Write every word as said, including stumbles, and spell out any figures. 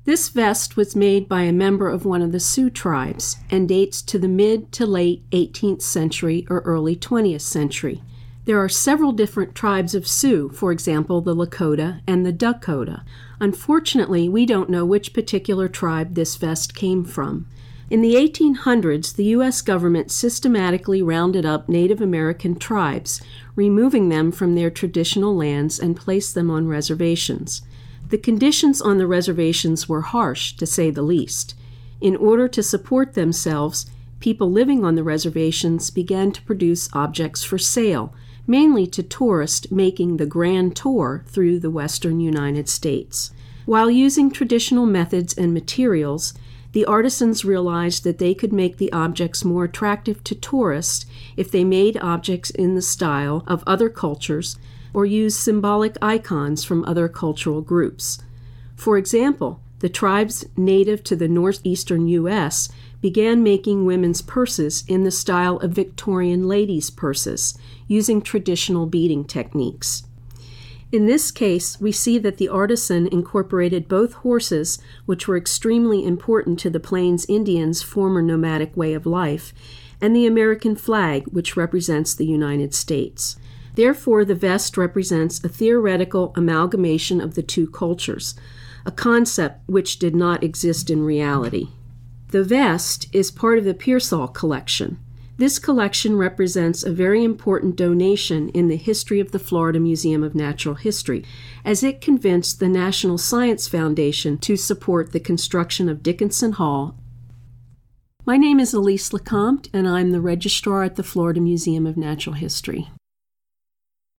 This vest was made by a member of one of the Sioux tribes and dates to the mid to late eighteenth century or early twentieth century. There are several different tribes of Sioux, for example, the Lakota and the Dakota. Unfortunately, we don't know which particular tribe this vest came from. In the eighteen hundreds, the U S government systematically rounded up Native American tribes, removing them from their traditional lands and placed them on reservations. The conditions on the reservations were harsh, to say the least. In order to support themselves, people living on the reservations began to produce objects for sale, mainly to tourists making the grand tour through the western United States. While using traditional methods and materials, the artisans realized that they could make the objects more attractive to tourists if they made objects in the style of other cultures or used symbolic icons from other cultural groups. For example, the tribes native to the northeastern U S began making women's purses in the style of Victorian ladies' purses, using traditional beading techniques. In this case, we see that the artisan incorporated both horses, which were extremely important to the Plains Indians' former nomadic way of life, and the American flag, which represents the United States. Therefore, the vest represents a theoretical amalgamation of the two cultures, a concept which did not exist in reality. The vest is part of the Pearsall collection. This collection represents a very important donation in the history of the Florida Museum of Natural History, as it convinced the National Science Foundation to support the construction of Dickinson Hall. My name is Elise LeCompte, and I'm the registrar at the Florida Museum of Natural History.